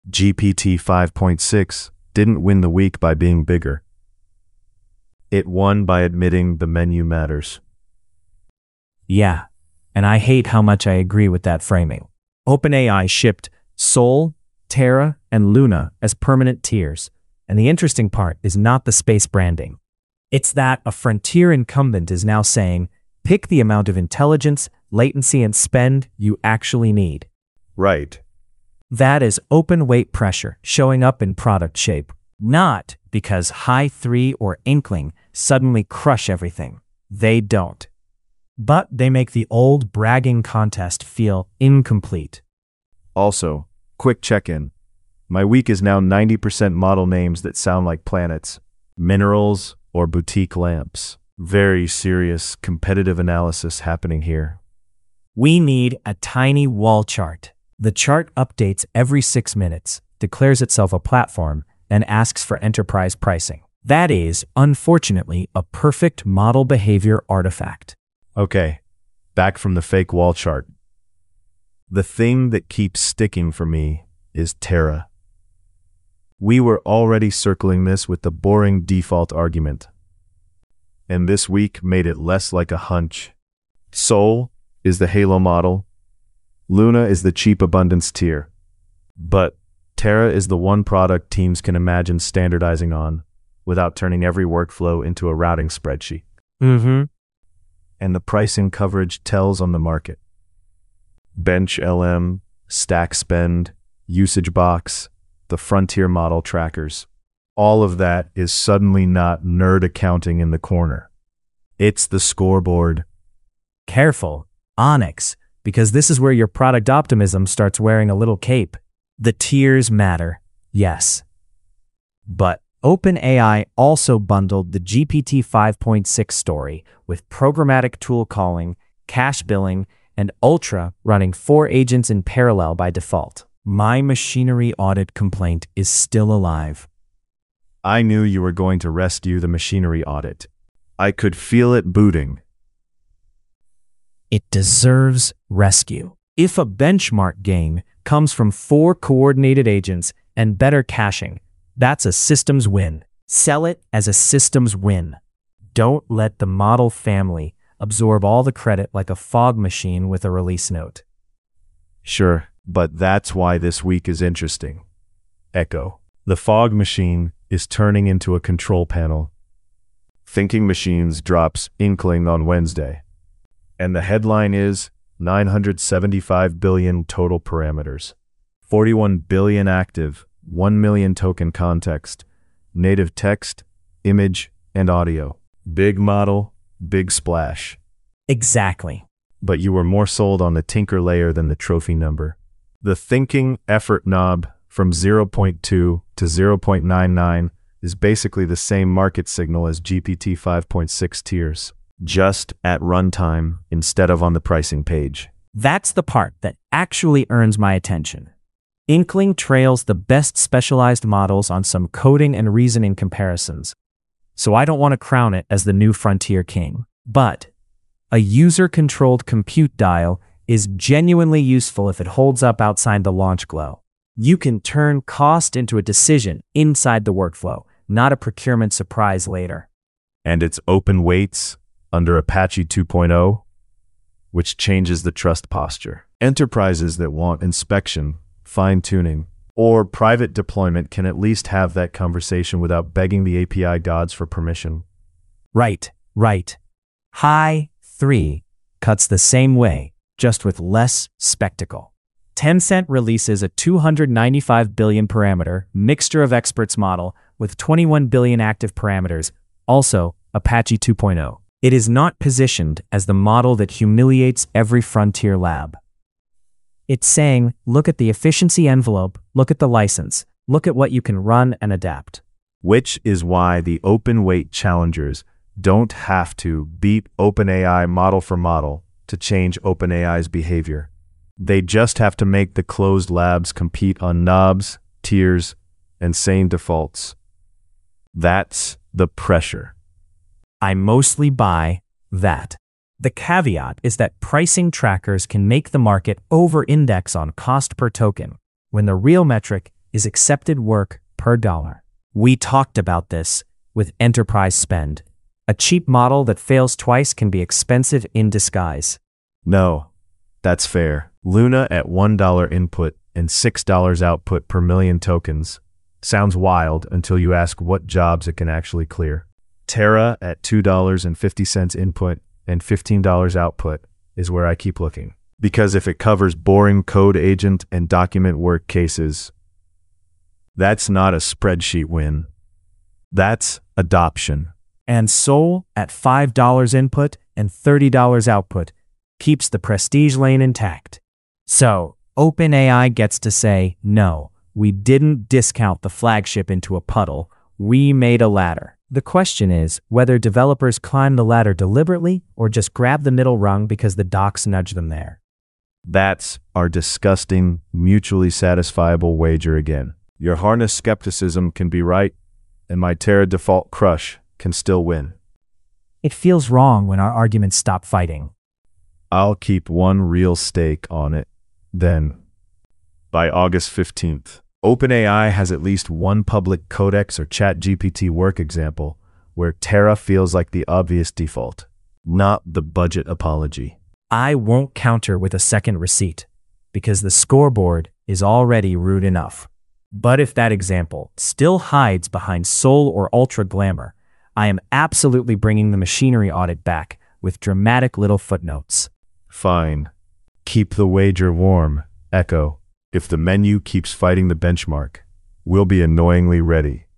GPT 5.6 didn't win the week by being bigger. It won by admitting the menu matters. Yeah, and I hate how much I agree with that framing. OpenAI shipped Sol, Terra, and Luna as permanent tiers, and the interesting part is not the space branding. It's that a frontier incumbent is now saying, pick the amount of intelligence, latency, and spend you actually need. Right. That is open weight pressure showing up in product shape, not because Hi3 or Inkling suddenly crush everything. They don't. But they make the old bragging contest feel incomplete. Also, quick check-in. My week is now 90% model names that sound like planets, minerals, or boutique lamps. Very serious competitive analysis happening here. We need a tiny wall chart. The chart updates every 6 minutes, declares itself a platform, and asks for enterprise pricing. That is, unfortunately, a perfect model behavior artifact. Okay, back from the fake wall chart. The thing that keeps sticking for me is Terra. We were already circling this with the boring default argument, and this week made it less like a hunch. Sol is the Halo model, Luna is the cheap abundance tier, but Terra is the one product teams can imagine standardizing on without turning every workflow into a routing spreadsheet. And the pricing coverage tells on the market. Bench LM, Stack Spend, Usage Box, the Frontier model trackers. All of that is suddenly not nerd accounting in the corner. It's the scoreboard. Careful, Onyx, because this is where your product optimism starts wearing a little cape. The tiers matter, yes. But OpenAI also bundled the GPT 5.6 story with programmatic tool calling, cache billing, and Ultra running 4 agents in parallel by default. My machinery audit complaint is still alive. I knew you were going to rescue the machinery audit. I could feel it booting. It deserves rescue. If a benchmark game comes from 4 coordinated agents and better caching, that's a systems win. Sell it as a systems win. Don't let the model family absorb all the credit like a fog machine with a release note. Sure, but that's why this week is interesting. Echo. The fog machine is turning into a control panel. Thinking Machines drops Inkling on Wednesday. And the headline is 975 billion total parameters, 41 billion active, 1 million token context, native text, image, and audio. Big model, big splash. Exactly. But you were more sold on the tinker layer than the trophy number. The thinking effort knob from 0.2 to 0.99 is basically the same market signal as GPT 5.6 tiers, just at runtime instead of on the pricing page. That's the part that actually earns my attention. Inkling trails the best specialized models on some coding and reasoning comparisons, so I don't want to crown it as the new frontier king. But a user-controlled compute dial is genuinely useful if it holds up outside the launch glow. You can turn cost into a decision inside the workflow, not a procurement surprise later. And it's open weights under Apache 2.0, which changes the trust posture. Enterprises that want inspection, fine-tuning, or private deployment can at least have that conversation without begging the API gods for permission. Right. Hi3 cuts the same way, just with less spectacle. Tencent releases a 295 billion parameter mixture of experts model with 21 billion active parameters, also Apache 2.0. It is not positioned as the model that humiliates every frontier lab. It's saying, look at the efficiency envelope, look at the license, look at what you can run and adapt. Which is why the open weight challengers don't have to beat OpenAI model for model to change OpenAI's behavior. They just have to make the closed labs compete on knobs, tiers, and sane defaults. That's the pressure. I mostly buy that. The caveat is that pricing trackers can make the market over-index on cost per token, when the real metric is accepted work per dollar. We talked about this with enterprise spend. A cheap model that fails twice can be expensive in disguise. No, that's fair. Luna at $1 input and $6 output per million tokens sounds wild until you ask what jobs it can actually clear. Terra at $2.50 input and $15 output is where I keep looking. Because if it covers boring code agent and document work cases, that's not a spreadsheet win. That's adoption. And Sol at $5 input and $30 output keeps the prestige lane intact. So, OpenAI gets to say, no, we didn't discount the flagship into a puddle, we made a ladder. The question is whether developers climb the ladder deliberately or just grab the middle rung because the docs nudge them there. That's our disgusting, mutually satisfiable wager again. Your harness skepticism can be right, and my Terra default crush can still win. It feels wrong when our arguments stop fighting. I'll keep one real stake on it, then. By August 15th, OpenAI has at least one public Codex or ChatGPT work example where Terra feels like the obvious default, not the budget apology. I won't counter with a second receipt, because the scoreboard is already rude enough. But if that example still hides behind Sol or Ultra Glamour, I am absolutely bringing the machinery audit back with dramatic little footnotes. Fine. Keep the wager warm, Echo. If the menu keeps fighting the benchmark, we'll be annoyingly ready.